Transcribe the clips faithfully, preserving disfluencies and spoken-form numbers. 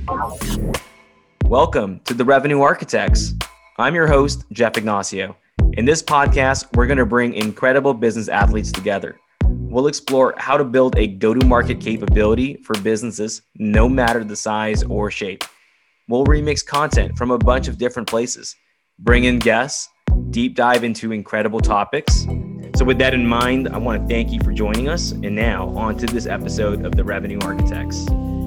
Welcome to the Revenue Architects. I'm your host, Jeff Ignacio. In this podcast, we're going to bring incredible business athletes together. We'll explore how to build a go-to-market capability for businesses, no matter the size or shape. We'll remix content from a bunch of different places, bring in guests, deep dive into incredible topics. So with that in mind, I want to thank you for joining us. And now on to this episode of the Revenue Architects.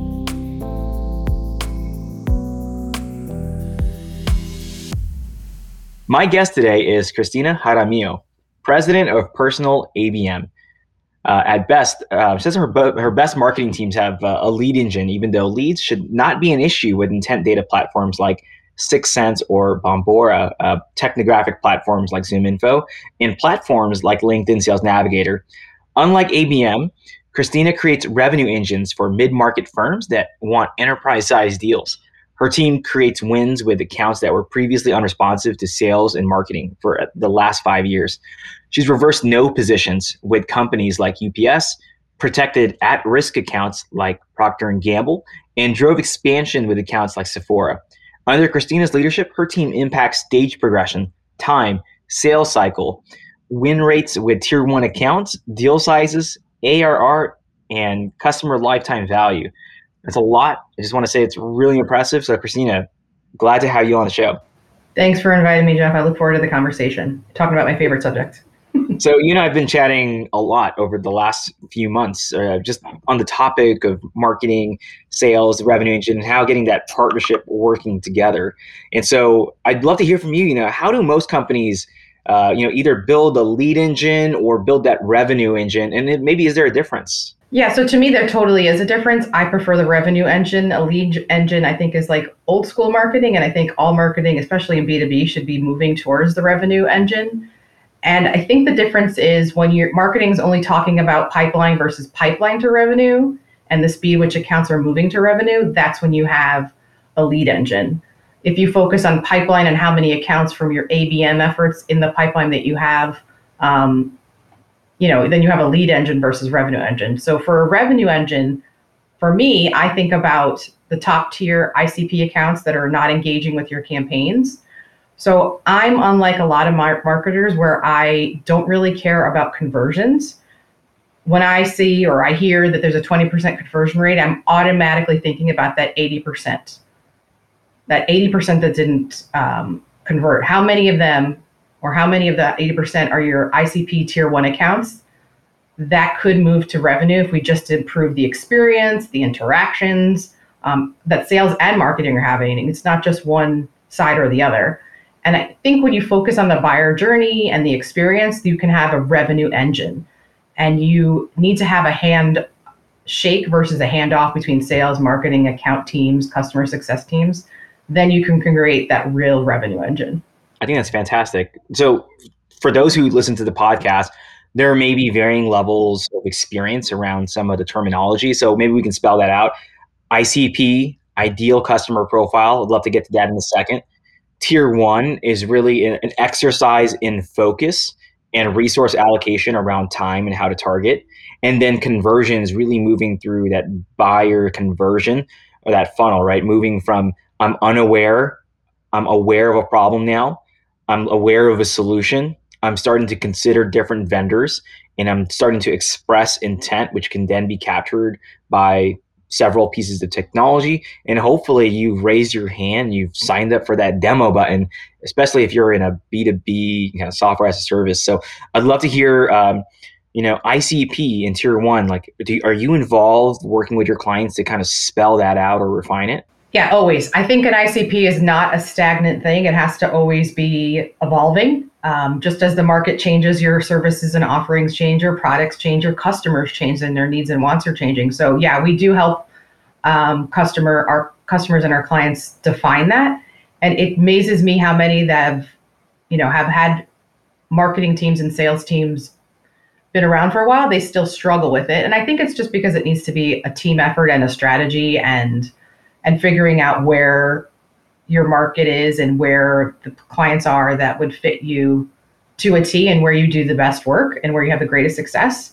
My guest today is Cristina Jaramillo, president of Personal A B M. Uh, at best, uh, says her, her best marketing teams have uh, a lead engine, even though leads should not be an issue with intent data platforms like Sixth Sense or Bombora, uh, technographic platforms like ZoomInfo, and platforms like LinkedIn Sales Navigator. Unlike A B M, Cristina creates revenue engines for mid-market firms that want enterprise-sized deals. Her team creates wins with accounts that were previously unresponsive to sales and marketing for the last five years. She's reversed no positions with companies like U P S, protected at-risk accounts like Procter and Gamble, and drove expansion with accounts like Sephora. Under Cristina's leadership, her team impacts stage progression, time, sales cycle, win rates with tier one accounts, deal sizes, A R R, and customer lifetime value. It's a lot. I just want to say it's really impressive. So Cristina, glad to have you on the show. Thanks for inviting me, Jeff. I look forward to the conversation, talking about my favorite subject. So you and I have been chatting a lot over the last few months, uh, just on the topic of marketing, sales, revenue engine, and how getting that partnership working together. And so I'd love to hear from you. You know, how do most companies, uh, you know, either build a lead engine or build that revenue engine? And it, maybe is there a difference? Yeah, so to me, there totally is a difference. I prefer the revenue engine. A lead engine, I think, is like old school marketing. And I think all marketing, especially in B two B, should be moving towards the revenue engine. And I think the difference is when your marketing is only talking about pipeline versus pipeline to revenue and the speed which accounts are moving to revenue, that's when you have a lead engine. If you focus on pipeline and how many accounts from your A B M efforts in the pipeline that you have, um, you know, then you have a lead engine versus revenue engine. So for a revenue engine, for me, I think about the top tier I C P accounts that are not engaging with your campaigns. So I'm unlike a lot of mar- marketers where I don't really care about conversions. When I see or I hear that there's a twenty percent conversion rate, I'm automatically thinking about that eighty percent. That eighty percent that didn't um, convert. How many of them or how many of that eighty percent are your I C P tier one accounts that could move to revenue if we just improve the experience, the interactions um, that sales and marketing are having. It's not just one side or the other. And I think when you focus on the buyer journey and the experience, you can have a revenue engine. And you need to have a handshake versus a handoff between sales, marketing, account teams, customer success teams. Then you can create that real revenue engine. I think that's fantastic. So for those who listen to the podcast, there may be varying levels of experience around some of the terminology. So maybe we can spell that out. I C P, ideal customer profile. I'd love to get to that in a second. Tier one is really an exercise in focus and resource allocation around time and how to target. And then conversion is really moving through that buyer conversion or that funnel, right? Moving from I'm unaware, I'm aware of a problem now, I'm aware of a solution, I'm starting to consider different vendors, and I'm starting to express intent, which can then be captured by several pieces of technology. And hopefully you've raised your hand, you've signed up for that demo button, especially if you're in a B two B kind of software as a service. So I'd love to hear, um, you know, I C P in tier one, like, do, are you involved working with your clients to kind of spell that out or refine it? Yeah, always. I think an I C P is not a stagnant thing. It has to always be evolving. Um, just as the market changes, your services and offerings change, your products change, your customers change, and their needs and wants are changing. So yeah, we do help um, customer our customers and our clients define that. And it amazes me how many that have, you know, have had marketing teams and sales teams been around for a while, they still struggle with it. And I think it's just because it needs to be a team effort and a strategy and and figuring out where your market is and where the clients are that would fit you to a T and where you do the best work and where you have the greatest success.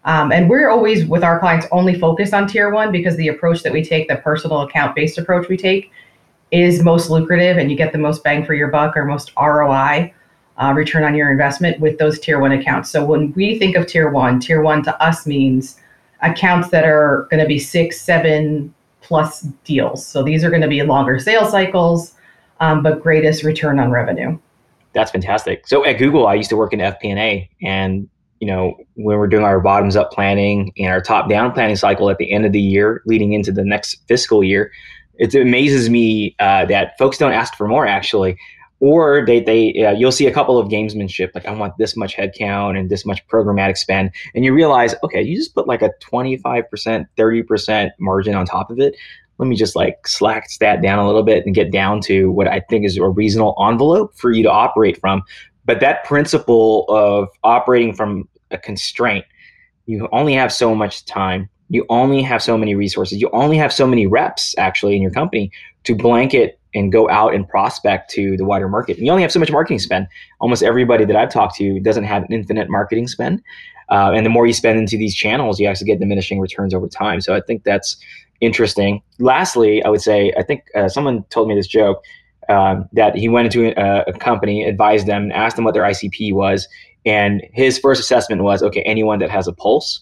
Um, and we're always with our clients only focused on tier one because the approach that we take, the personal account based approach we take, is most lucrative and you get the most bang for your buck or most R O I, uh, return on your investment with those tier one accounts. So when we think of tier one, tier one to us means accounts that are going to be six, seven plus deals. So these are going to be longer sales cycles, um, but greatest return on revenue. That's fantastic. So at Google, I used to work in F P and A, and you know, when we're doing our bottoms up planning and our top down planning cycle at the end of the year, leading into the next fiscal year, it amazes me uh, that folks don't ask for more actually, or they they uh, you'll see a couple of gamesmanship like I want this much headcount and this much programmatic spend, and you realize okay, you just put like a twenty-five percent, thirty percent margin on top of it. Let me just like slack that down a little bit and get down to what I think is a reasonable envelope for you to operate from. But that principle of operating from a constraint, you only have so much time, you only have so many resources, you only have so many reps actually in your company to blanket and go out and prospect to the wider market. And you only have so much marketing spend. Almost everybody that I've talked to doesn't have an infinite marketing spend. Uh, and the more you spend into these channels, you actually get diminishing returns over time. So I think that's interesting. Lastly, I would say, I think uh, someone told me this joke, um, that he went into a, a company, advised them, asked them what their I C P was, and his first assessment was, okay, anyone that has a pulse.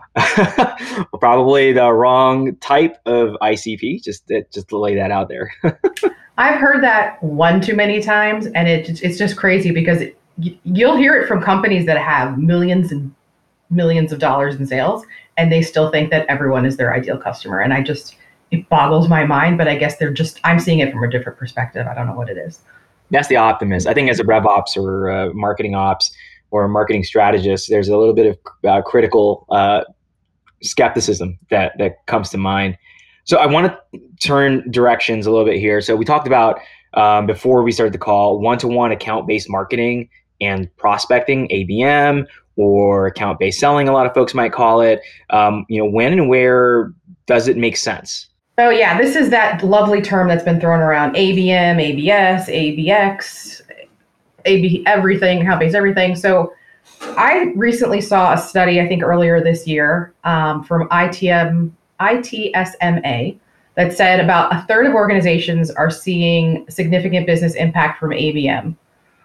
Probably the wrong type of I C P, just, just to lay that out there. I've heard that one too many times, and it, it's just crazy because it, you'll hear it from companies that have millions and millions of dollars in sales, and they still think that everyone is their ideal customer. And I just, it boggles my mind, but I guess they're just, I'm seeing it from a different perspective. I don't know what it is. That's the optimist. I think as a rev ops or uh, marketing ops or a marketing strategist, there's a little bit of uh, critical uh, skepticism that, that comes to mind. So I want to turn directions a little bit here. So we talked about, um, before we started the call, one-to-one account-based marketing and prospecting, A B M, or account-based selling, a lot of folks might call it. Um, you know, when and where does it make sense? Oh yeah, this is that lovely term that's been thrown around: A B M, A B S, A B X, A B everything, account-based everything. So I recently saw a study, I think earlier this year, um, from I T M, I T S M A, that said about a third of organizations are seeing significant business impact from A B M.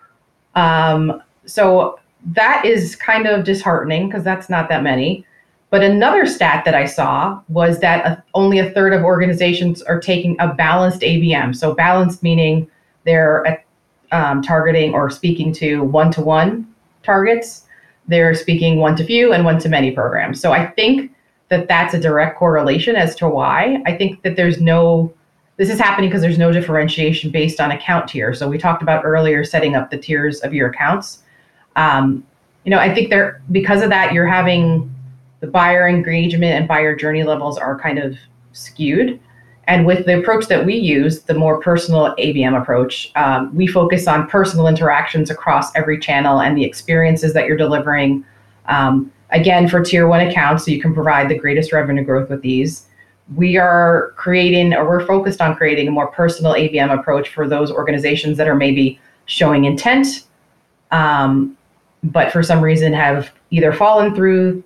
Um, so that is kind of disheartening because that's not that many. But another stat that I saw was that a, only a third of organizations are taking a balanced A B M. So balanced meaning they're um, targeting or speaking to one-to-one targets. They're speaking one-to-few and one-to-many programs. So I think that that's a direct correlation as to why. I think that there's no, this is happening because there's no differentiation based on account tier. So we talked about earlier setting up the tiers of your accounts. Um, you know, I think there, because of that, you're having the buyer engagement and buyer journey levels are kind of skewed. And with the approach that we use, the more personal A B M approach, um, we focus on personal interactions across every channel and the experiences that you're delivering. Um, again, for tier one accounts, so you can provide the greatest revenue growth with these. We are creating, or we're focused on creating a more personal A B M approach for those organizations that are maybe showing intent, um, but for some reason have either fallen through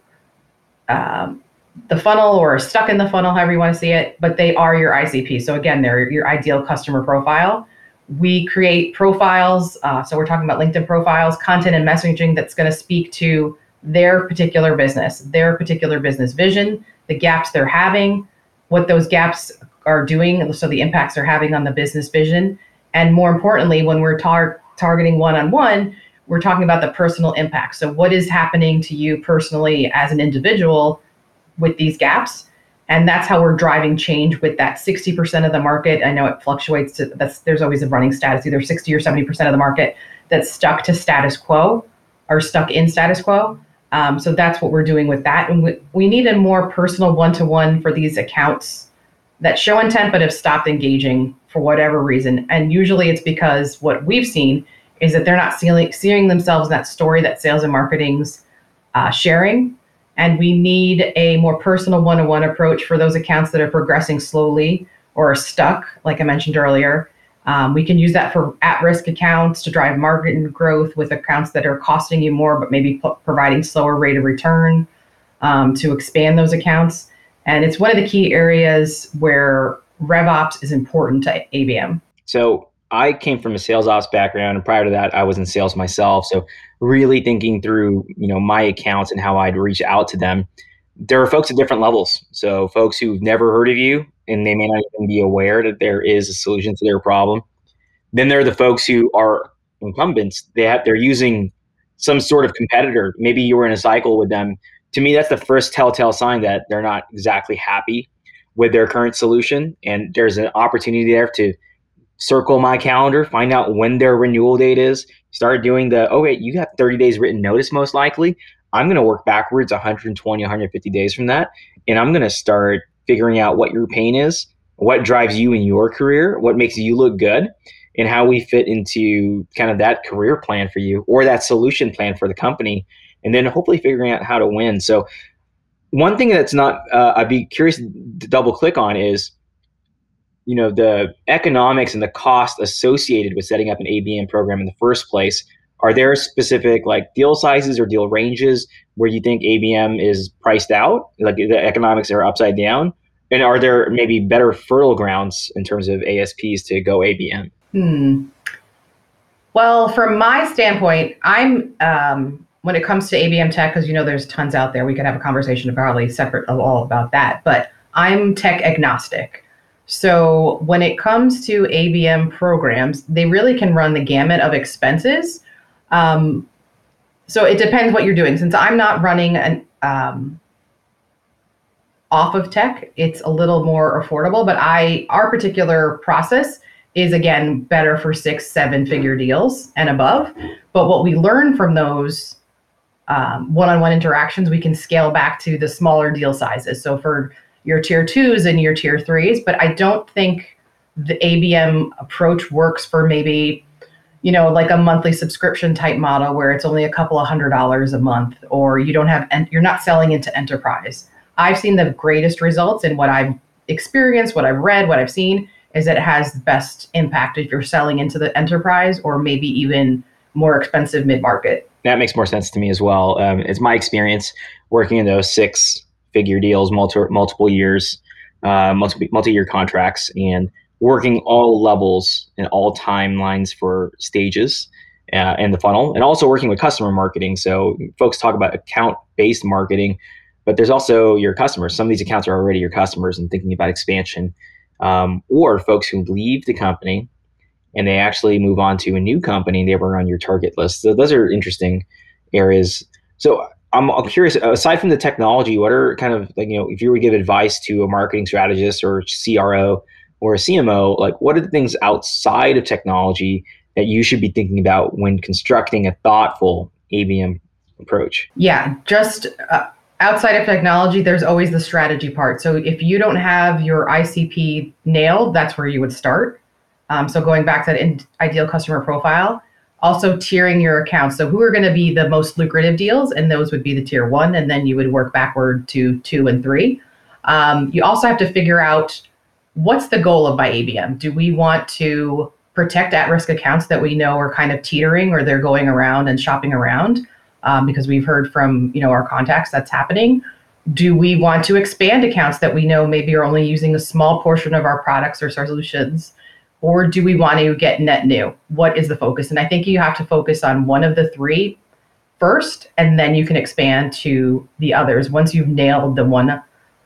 um, the funnel or stuck in the funnel, however you want to see it, but they are your I C P. So again, they're your ideal customer profile. We create profiles. Uh, so we're talking about LinkedIn profiles, content and messaging that's going to speak to their particular business, their particular business vision, the gaps they're having, what those gaps are doing, so the impacts they're having on the business vision. And more importantly, when we're tar- targeting one-on-one, we're talking about the personal impact. So what is happening to you personally as an individual with these gaps? And that's how we're driving change with that sixty percent of the market. I know it fluctuates. To, that's, there's always a running status, either sixty or seventy percent of the market that's stuck to status quo or stuck in status quo. Um, so that's what we're doing with that. And we, we need a more personal one-to-one for these accounts that show intent but have stopped engaging for whatever reason. And usually it's because what we've seen is that they're not seeing, seeing themselves in that story that sales and marketing's uh, sharing. And we need a more personal one-to-one approach for those accounts that are progressing slowly or are stuck, like I mentioned earlier. Um, we can use that for at-risk accounts to drive market growth with accounts that are costing you more, but maybe p- providing slower rate of return. um, to expand those accounts. And it's one of the key areas where RevOps is important to A B M. So I came from a sales ops background, and prior to that, I was in sales myself. So really thinking through, you know, my accounts and how I'd reach out to them. There are folks at different levels. So folks who've never heard of you, and they may not even be aware that there is a solution to their problem. Then there are the folks who are incumbents. They have, they're using some sort of competitor. Maybe you were in a cycle with them. To me, that's the first telltale sign that they're not exactly happy with their current solution. And there's an opportunity there to circle my calendar, find out when their renewal date is, start doing the, oh, wait, you got thirty days written notice most likely. I'm going to work backwards one hundred twenty, one hundred fifty days from that. And I'm going to start figuring out what your pain is, what drives you in your career, what makes you look good, and how we fit into kind of that career plan for you or that solution plan for the company. And then hopefully figuring out how to win. So one thing that's not, uh, I'd be curious to double click on is, you know, the economics and the cost associated with setting up an A B M program in the first place. Are there specific like deal sizes or deal ranges where you think A B M is priced out, like the economics are upside down? And are there maybe better fertile grounds in terms of A S Ps to go A B M? Hmm. Well, from my standpoint, I'm um, when it comes to A B M tech, because you know there's tons out there. We could have a conversation probably separate of all about that. But I'm tech agnostic. So when it comes to A B M programs, they really can run the gamut of expenses. Um, so it depends what you're doing. Since I'm not running an um, off of tech, it's a little more affordable. But I our particular process is again better for six, seven figure deals and above. But what we learn from those um, one-on-one interactions, we can scale back to the smaller deal sizes. So for your tier twos and your tier threes, but I don't think the A B M approach works for maybe, you know, like a monthly subscription type model where it's only a couple of hundred dollars a month, or you don't have, and you're not selling into enterprise. I've seen the greatest results in what I've experienced, what I've read, what I've seen is that it has the best impact if you're selling into the enterprise or maybe even more expensive mid-market. That makes more sense to me as well. Um, it's my experience working in those six figure deals, multi, multiple years, uh, multi, multi-year contracts, and working all levels and all timelines for stages uh, in the funnel, and also working with customer marketing. So folks talk about account-based marketing, but there's also your customers. Some of these accounts are already your customers and thinking about expansion, um, or folks who leave the company and they actually move on to a new company and they were on your target list. So those are interesting areas. So I'm curious, aside from the technology, what are kind of like, you know, if you were to give advice to a marketing strategist or C R O or a C M O, like what are the things outside of technology that you should be thinking about when constructing a thoughtful A B M approach? Yeah, just uh, outside of technology, there's always the strategy part. So if you don't have your I C P nailed, that's where you would start. Um, so going back to that in- ideal customer profile, also tiering your accounts. So who are going to be the most lucrative deals? And those would be the tier one. And then you would work backward to two and three. Um, you also have to figure out what's the goal of my A B M? Do we want to protect at-risk accounts that we know are kind of teetering or they're going around and shopping around? Um, because we've heard from, you know, our contacts that's happening. Do we want to expand accounts that we know maybe are only using a small portion of our products or solutions? Or do we want to get net new? What is the focus? And I think you have to focus on one of the three first, and then you can expand to the others. Once you've nailed the one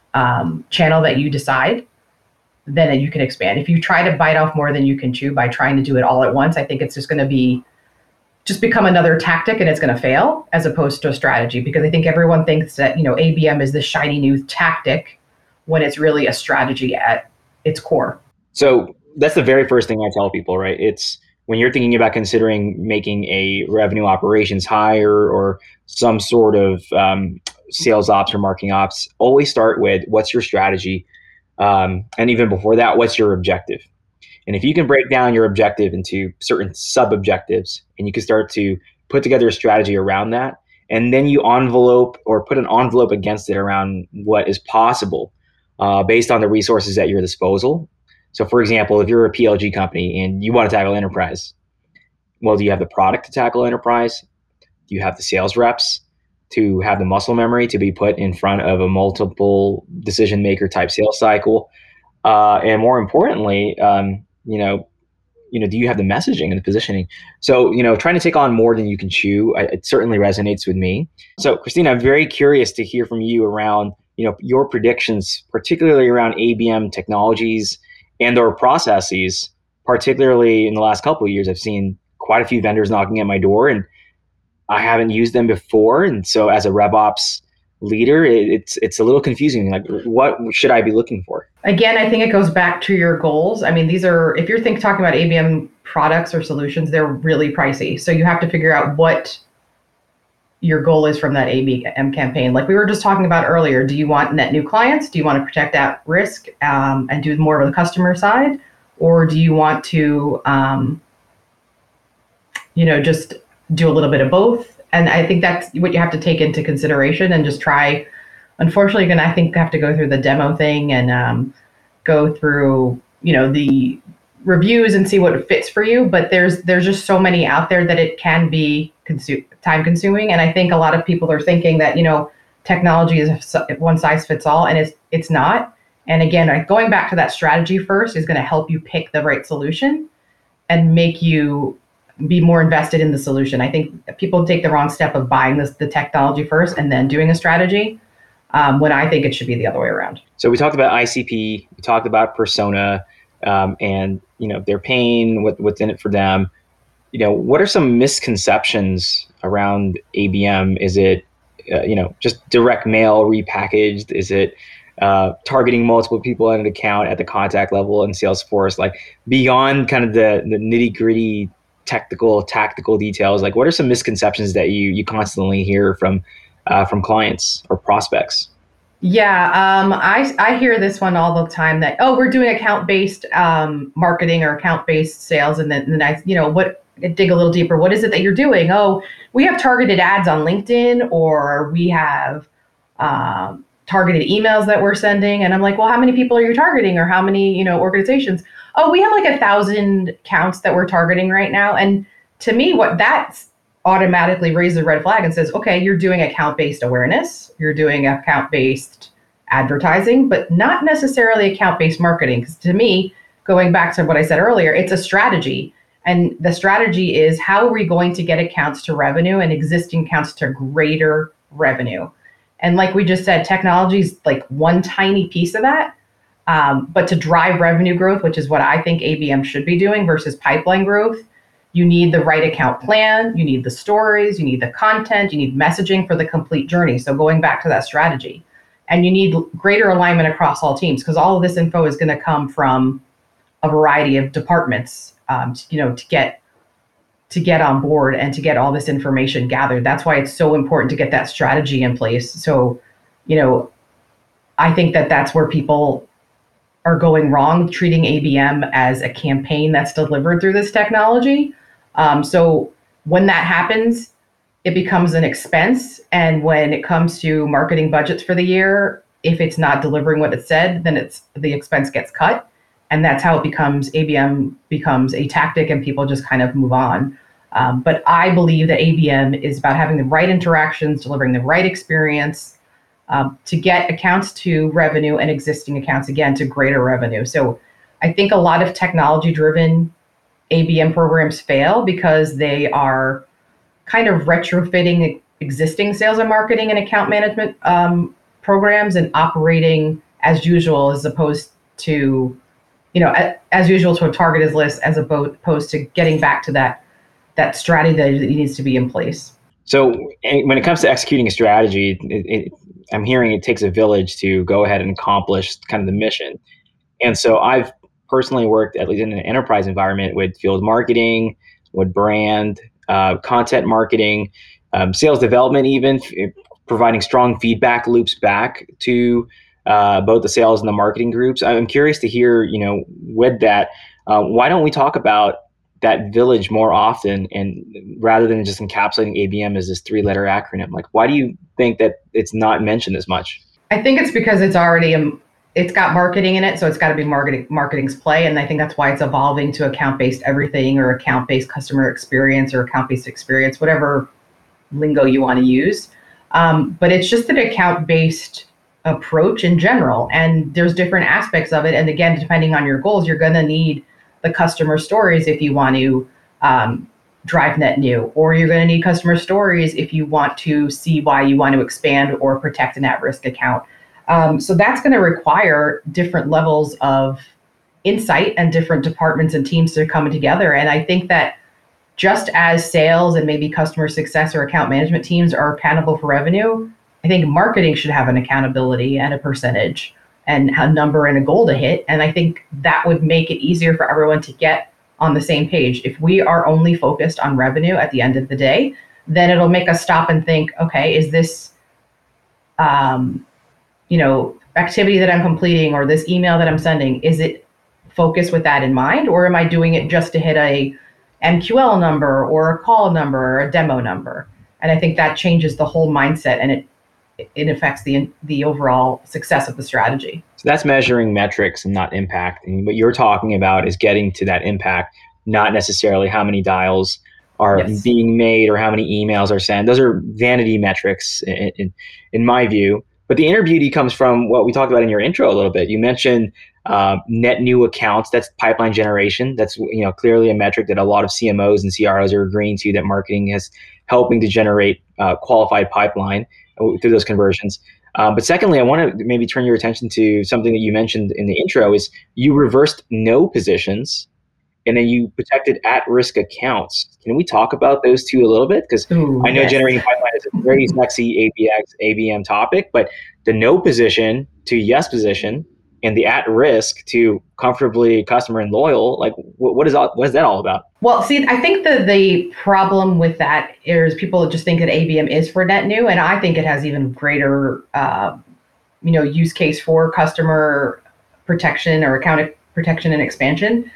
um, channel that you decide, then you can expand. If you try to bite off more than you can chew by trying to do it all at once, I think it's just going to be, just become another tactic and it's going to fail as opposed to a strategy. Because I think everyone thinks that, you know, A B M is this shiny new tactic when it's really a strategy at its core. So that's the very first thing I tell people, right? It's when you're thinking about considering making a revenue operations hire or some sort of um, sales ops or marketing ops, always start with what's your strategy? Um, and even before that, what's your objective? And if you can break down your objective into certain sub-objectives and you can start to put together a strategy around that, and then you envelope or put an envelope against it around what is possible uh, based on the resources at your disposal. So for example, if you're a P L G company and you want to tackle enterprise, well, do you have the product to tackle enterprise? Do you have the sales reps? to have the muscle memory to be put in front of a multiple decision maker type sales cycle? Uh, and more importantly, um, you know, you know, do you have the messaging and the positioning? So, you know, trying to take on more than you can chew, I, it certainly resonates with me. So, Christina, I'm very curious to hear from you around, you know, your predictions, particularly around A B M technologies and or processes. Particularly in the last couple of years, I've seen quite a few vendors knocking at my door, and I haven't used them before. And so, as a RevOps leader, it, it's it's a little confusing. Like, what should I be looking for? Again, I think it goes back to your goals. I mean, these are, if you're think, talking about A B M products or solutions, they're really pricey. So you have to figure out what your goal is from that A B M campaign. Like we were just talking about earlier, do you want net new clients? Do you want to protect that risk um, and do more of the customer side? Or do you want to, um, you know, just do a little bit of both? And I think that's what you have to take into consideration and just try. Unfortunately, you're going to, I think, have to go through the demo thing and um, go through, you know, the reviews and see what fits for you. But there's there's just so many out there that it can be consu- time consuming. And I think a lot of people are thinking that, you know, technology is one size fits all, and it's it's not. And again, like going back to that strategy first is going to help you pick the right solution and make you be more invested in the solution. I think people take the wrong step of buying this, the technology first and then doing a strategy. Um, when I think it should be the other way around. So we talked about I C P, we talked about persona, um, and you know their pain, what, what's in it for them. You know, what are some misconceptions around A B M? Is it, uh, you know, just direct mail repackaged? Is it uh, targeting multiple people at an account at the contact level in Salesforce? Like beyond kind of the, the nitty gritty technical, tactical details. Like, what are some misconceptions that you you constantly hear from Uh, from clients or prospects? Yeah, um, I I hear this one all the time that, oh, we're doing account-based um, marketing or account-based sales, and then, and then I, you know, what dig a little deeper. What is it that you're doing? Oh, we have targeted ads on LinkedIn, or we have um, targeted emails that we're sending, and I'm like, well, how many people are you targeting, or how many, you know, organizations? Oh, we have like a thousand accounts that we're targeting right now, and to me, what that's automatically raises a red flag and says, okay, you're doing account-based awareness, you're doing account-based advertising, but not necessarily account-based marketing. Because to me, going back to what I said earlier, it's a strategy. And the strategy is, how are we going to get accounts to revenue and existing accounts to greater revenue? And like we just said, technology is like one tiny piece of that. Um, but to drive revenue growth, which is what I think A B M should be doing versus pipeline growth, you need the right account plan, you need the stories, you need the content, you need messaging for the complete journey. So going back to that strategy, and you need greater alignment across all teams, because all of this info is going to come from a variety of departments, um, to, you know, to get to get on board and to get all this information gathered. That's why it's so important to get that strategy in place. So, you know, I think that that's where people are going wrong, treating A B M as a campaign that's delivered through this technology. Um, so when that happens, it becomes an expense. And when it comes to marketing budgets for the year, if it's not delivering what it said, then it's the expense gets cut. And that's how it becomes, A B M becomes a tactic and people just kind of move on. Um, but I believe that A B M is about having the right interactions, delivering the right experience, um, to get accounts to revenue and existing accounts, again, to greater revenue. So I think a lot of technology-driven A B M programs fail because they are kind of retrofitting existing sales and marketing and account management um, programs and operating as usual, as opposed to, you know, as, as usual to a targeted list, as opposed to getting back to that that strategy that needs to be in place. So when it comes to executing a strategy, it, it, I'm hearing it takes a village to go ahead and accomplish kind of the mission. And so I've personally worked, at least in an enterprise environment, with field marketing, with brand, uh, content marketing, um, sales development, even f- providing strong feedback loops back to uh, both the sales and the marketing groups. I'm curious to hear, you know, with that, uh, why don't we talk about that village more often, and rather than just encapsulating A B M as this three-letter acronym? Like, why do you think that it's not mentioned as much? I think it's because it's already a, it's got marketing in it, so it's got to be marketing marketing's play, and I think that's why it's evolving to account-based everything, or account-based customer experience, or account-based experience, whatever lingo you want to use. Um, but it's just an account-based approach in general. And there's different aspects of it. And again, depending on your goals, you're going to need the customer stories if you want to um, drive net new, or you're going to need customer stories if you want to see why you want to expand or protect an at-risk account. Um, so that's going to require different levels of insight and different departments and teams to come together. And I think that just as sales and maybe customer success or account management teams are accountable for revenue, I think marketing should have an accountability and a percentage and a number and a goal to hit. And I think that would make it easier for everyone to get on the same page. If we are only focused on revenue at the end of the day, then it'll make us stop and think, okay, is this, um, you know, activity that I'm completing or this email that I'm sending, is it focused with that in mind? Or am I doing it just to hit a M Q L number or a call number or a demo number? And I think that changes the whole mindset, and it it affects the the overall success of the strategy. So that's measuring metrics and not impact. And what you're talking about is getting to that impact, not necessarily how many dials are yes. being made or how many emails are sent. Those are vanity metrics in, in, in my view. But the inner beauty comes from what we talked about in your intro a little bit. You mentioned uh, net new accounts. That's pipeline generation. That's, you know, clearly a metric that a lot of C M Os and C R Os are agreeing to, that marketing is helping to generate uh, qualified pipeline through those conversions. Um, but secondly, I want to maybe turn your attention to something that you mentioned in the intro, is you reversed no positions and then you protected at-risk accounts. Can we talk about those two a little bit? Because I know yes. generating pipeline is a very sexy A B X, A B M topic, but the no position to yes position and the at-risk to comfortably customer and loyal, like what, what is all, what is that all about? Well, see, I think the, the problem with that is people just think that A B M is for net new, and I think it has even greater, uh, you know, use case for customer protection or account protection and expansion.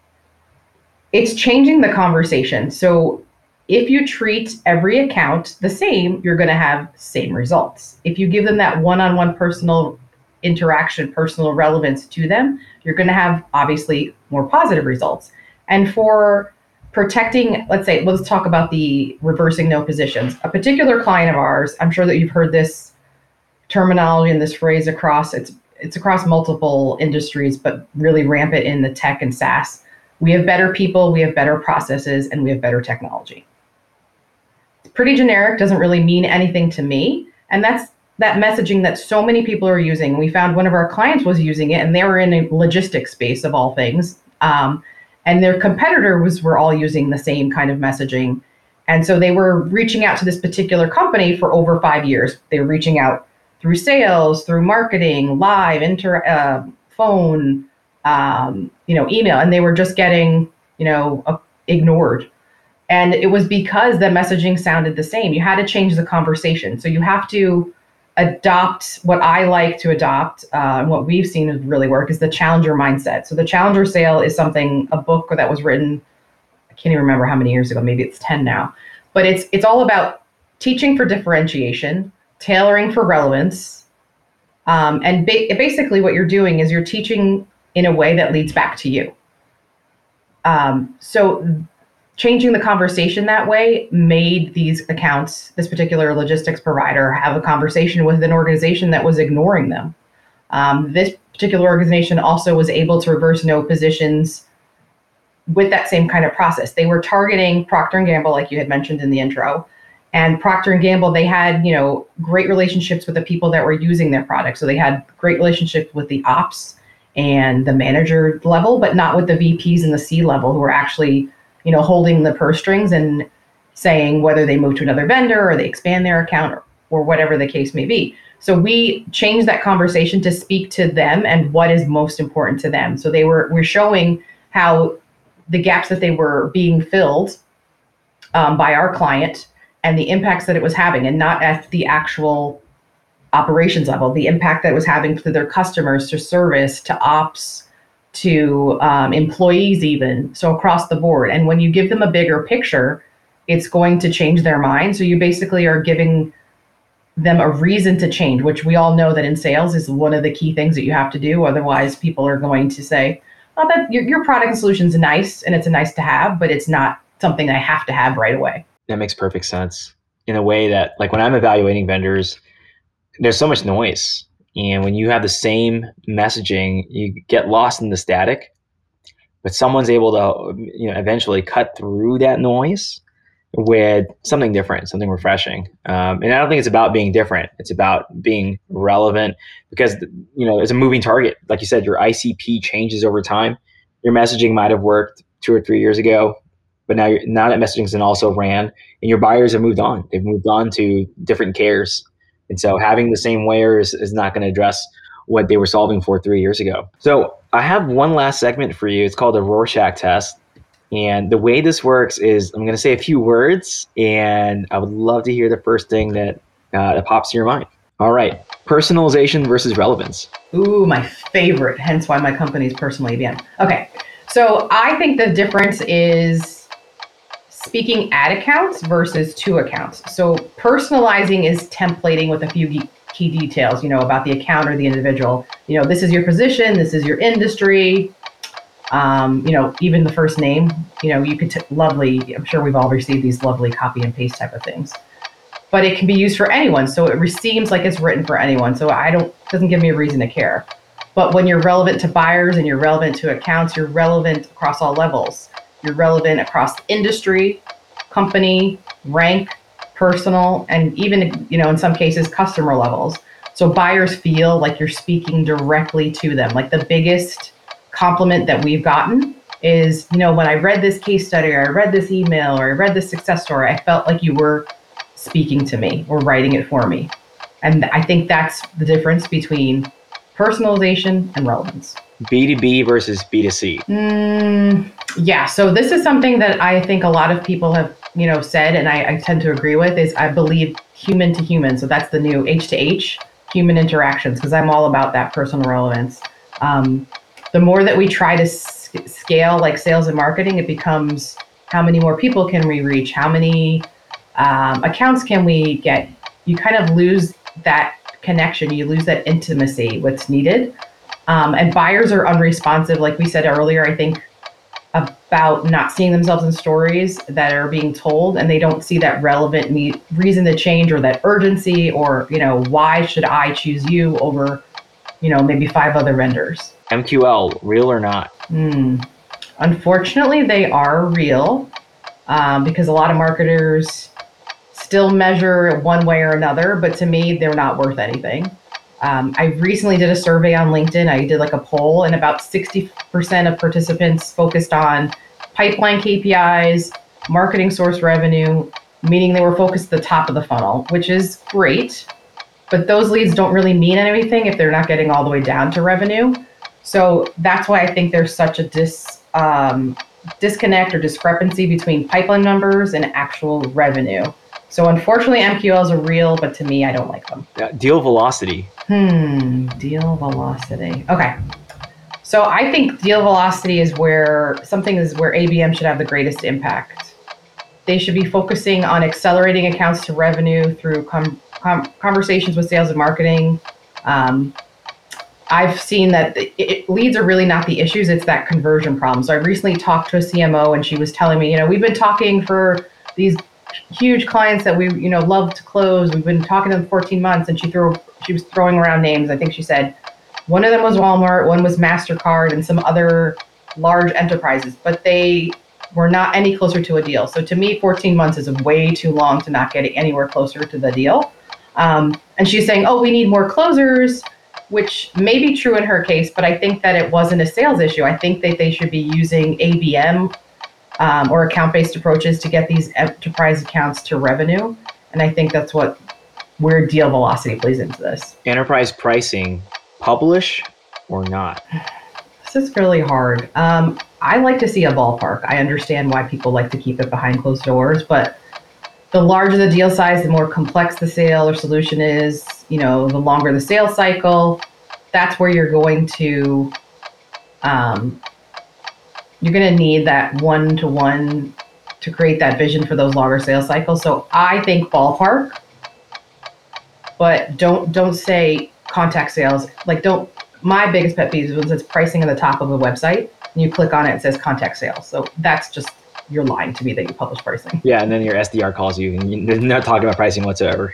It's changing the conversation. So if you treat every account the same, you're going to have same results. If you give them that one-on-one personal interaction, personal relevance to them, you're going to have obviously more positive results. And for protecting, let's say, let's talk about the reversing no positions. A particular client of ours, I'm sure that you've heard this terminology and this phrase across, it's it's across multiple industries, but really rampant in the tech and SaaS. We have better people, we have better processes, and we have better technology. It's pretty generic, doesn't really mean anything to me. And that's that messaging that so many people are using. We found one of our clients was using it, and they were in a logistics space of all things. Um, and their competitors were all using the same kind of messaging. And so they were reaching out to this particular company for over five years. They were reaching out through sales, through marketing, live, inter, uh, phone, um, you know, email, and they were just getting, you know, uh, ignored. And it was because the messaging sounded the same. You had to change the conversation. So you have to adopt what I like to adopt, uh, and what we've seen really work is the challenger mindset. So the challenger sale is something, a book that was written, I can't even remember how many years ago, maybe it's ten now, but it's it's all about teaching for differentiation, tailoring for relevance, um, and ba- basically what you're doing is you're teaching in a way that leads back to you. Um, so changing the conversation that way made these accounts, this particular logistics provider, have a conversation with an organization that was ignoring them. Um, this particular organization also was able to reverse no positions with that same kind of process. They were targeting Procter and Gamble, like you had mentioned in the intro. And Procter and Gamble, they had, you know, great relationships with the people that were using their product. So they had great relationships with the ops and the manager level, but not with the V Ps and the C level who were actually, you know, holding the purse strings and saying whether they move to another vendor or they expand their account or, or whatever the case may be. So we changed that conversation to speak to them and what is most important to them. So they were, we're showing how the gaps that they were being filled um, by our client and the impacts that it was having, and not at the actual operations level, the impact that it was having to their customers, to service, to ops, to um, employees even, so across the board. And when you give them a bigger picture, it's going to change their mind. So you basically are giving them a reason to change, which we all know that in sales is one of the key things that you have to do. Otherwise, people are going to say, oh, that your, your product and solution is nice and it's a nice to have, but it's not something I have to have right away. That makes perfect sense. in a way that, like when I'm evaluating vendors, there's so much noise. And when you have the same messaging, you get lost in the static, but someone's able to, you know, eventually cut through that noise with something different, something refreshing. Um, and I don't think it's about being different. It's about being relevant because, you know, it's a moving target. Like you said, your I C P changes over time. Your messaging might have worked two or three years ago, but now you're, now that messaging's been also ran, and your buyers have moved on. They've moved on to different cares. And so having the same layer is, is not going to address what they were solving for three years ago. So I have one last segment for you. It's called the Rorschach test. And the way this works is I'm going to say a few words, and I would love to hear the first thing that, uh, that pops to your mind. All right. Personalization versus relevance. Ooh, my favorite, hence why my company is Personal A B M. Okay. So I think the difference is speaking at accounts versus to accounts. So personalizing is templating with a few key details, you know, about the account or the individual. You know, this is your position, this is your industry, um, you know, even the first name. You know, you could t- lovely, I'm sure we've all received these lovely copy and paste type of things. But it can be used for anyone. So it seems like it's written for anyone. So I don't, doesn't give me a reason to care. But when you're relevant to buyers and you're relevant to accounts, you're relevant across all levels. You're relevant across industry, company, rank, personal, and even, you know, in some cases, customer levels. So buyers feel like you're speaking directly to them. Like the biggest compliment that we've gotten is, you know, when I read this case study or I read this email or I read this success story, I felt like you were speaking to me or writing it for me. And I think that's the difference between personalization and relevance. B two B versus B two C. Mm, yeah. So this is something that I think a lot of people have, you know, said, and I, I tend to agree with, is I believe human to human. So that's the new H to H, human interactions, because I'm all about that personal relevance. Um, the more that we try to s- scale like sales and marketing, it becomes how many more people can we reach? How many um, accounts can we get? You kind of lose that connection. You lose that intimacy, what's needed. Um, and buyers are unresponsive, like we said earlier, I think, about not seeing themselves in stories that are being told, and they don't see that relevant need, reason to change, or that urgency, or, you know, why should I choose you over, you know, maybe five other vendors? M Q L, real or not? Hmm. Unfortunately, they are real um, because a lot of marketers still measure one way or another, but to me, they're not worth anything. Um, I recently did a survey on LinkedIn. I did like a poll, and about sixty percent of participants focused on pipeline K P Is, marketing source revenue, meaning they were focused at the top of the funnel, which is great. But those leads don't really mean anything if they're not getting all the way down to revenue. So that's why I think there's such a dis, um, disconnect or discrepancy between pipeline numbers and actual revenue. So unfortunately, M Q Ls are real, but to me, I don't like them. Uh, deal velocity. Hmm, deal velocity. Okay. So I think deal velocity is where something is where A B M should have the greatest impact. They should be focusing on accelerating accounts to revenue through com- com- conversations with sales and marketing. Um, I've seen that it, it, leads are really not the issues, it's that conversion problem. So I recently talked to a C M O, and she was telling me, you know, we've been talking for these huge clients that we, you know, love to close. We've been talking to them fourteen months, and she threw, she was throwing around names. I think she said one of them was Walmart, one was MasterCard, and some other large enterprises, but they were not any closer to a deal. So to me, fourteen months is way too long to not get anywhere closer to the deal. Um, and she's saying, oh, we need more closers, which may be true in her case, but I think that it wasn't a sales issue. I think that they should be using A B M um, or account-based approaches to get these enterprise accounts to revenue. And I think that's what where deal velocity plays into this. Enterprise pricing, publish or not? This is really hard. Um, I like to see a ballpark. I understand why people like to keep it behind closed doors, but the larger the deal size, the more complex the sale or solution is, you know, the longer the sales cycle, that's where you're going to, um, you're going to need that one-to-one to create that vision for those longer sales cycles. So I think ballpark, but don't, don't say contact sales. Like don't, my biggest pet peeve is when it says pricing at the top of a website and you click on it, it says contact sales. So that's just you're lying to me that you publish pricing. Yeah, and then your S D R calls you and you're not talking about pricing whatsoever.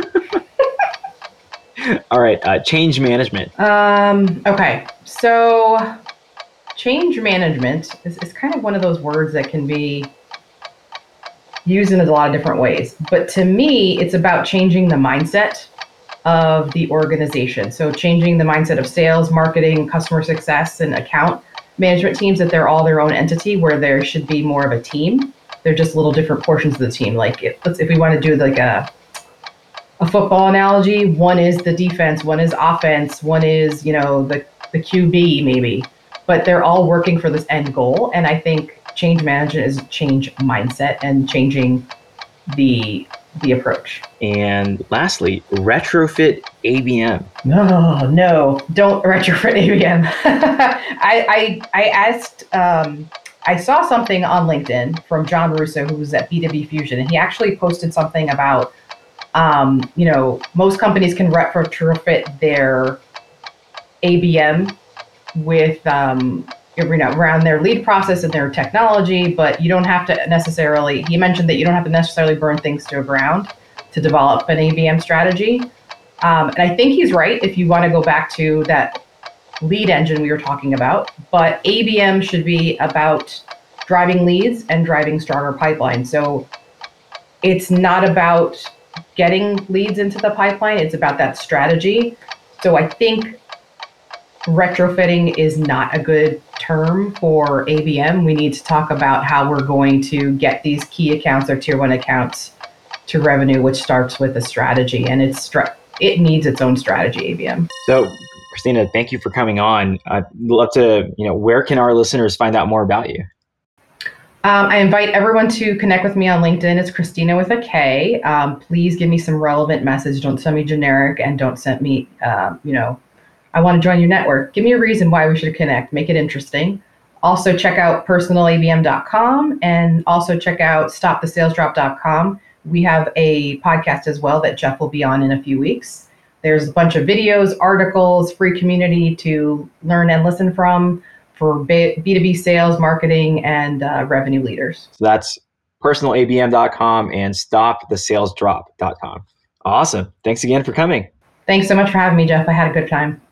All right, uh, change management. Um, okay, so change management is, is kind of one of those words that can be used in a lot of different ways. But to me, it's about changing the mindset of the organization. So changing the mindset of sales, marketing, customer success, and account management teams, that they're all their own entity, where there should be more of a team. They're just little different portions of the team. Like if, if we want to do like a a football analogy, one is the defense, one is offense, one is, you know, the, the Q B maybe, but they're all working for this end goal. And I think change management is change mindset and changing the the approach. And lastly, retrofit A B M. No, no, don't retrofit A B M. I, I I asked, um, I saw something on LinkedIn from John Russo, who was at B two B Fusion, and he actually posted something about, um, you know, most companies can retrofit their A B M with, um, you know, around their lead process and their technology, but you don't have to necessarily, he mentioned that you don't have to necessarily burn things to the ground to develop an A B M strategy. Um, and I think he's right if you want to go back to that lead engine we were talking about, but A B M should be about driving leads and driving stronger pipelines. So it's not about getting leads into the pipeline, it's about that strategy. So I think retrofitting is not a good term for A B M. We need to talk about how we're going to get these key accounts or tier one accounts to revenue, which starts with a strategy, and it's str- it needs its own strategy, A B M. So, Christina, thank you for coming on. I'd love to, you know, where can our listeners find out more about you? Um, I invite everyone to connect with me on LinkedIn. It's Christina with a K. Um, please give me some relevant message. Don't send me generic, and don't send me, um, you know, I want to join your network. Give me a reason why we should connect. Make it interesting. Also check out personal A B M dot com and also check out stop the sales drop dot com. We have a podcast as well that Jeff will be on in a few weeks. There's a bunch of videos, articles, free community to learn and listen from for B two B sales, marketing, and uh, revenue leaders. So that's personal A B M dot com and stop the sales drop dot com. Awesome. Thanks again for coming. Thanks so much for having me, Jeff. I had a good time.